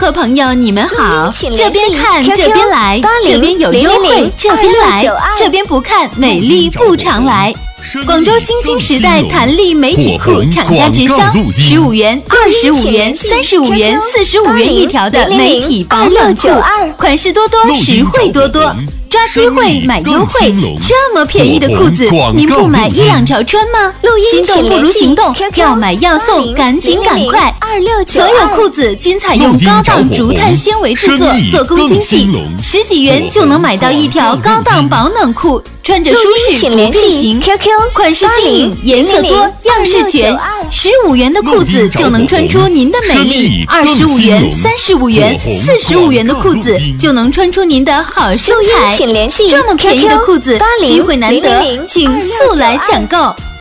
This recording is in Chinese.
客朋友，你们好，这边看这边来，这边有优惠这边来，这边不看美丽不常来。广州新兴时代弹力媒体裤厂家直销，15元、25元、35元、45元一条的媒体保暖裤，款式多多，实惠多多。抓机会买优惠，这么便宜的裤子，您不买1、2条穿吗？心动不如行动，要买要送，赶紧赶快！所有裤子均采用高档竹炭纤维制作，做工精细，10几元就能买到一条高档保暖裤，穿着舒适不变形，款式新颖，颜色多，样式全。15元的裤子就能穿出您的美丽，25元、35元、45元的裤子就能穿出您的好身材。这么便宜的裤子，机会难得，请速来抢购。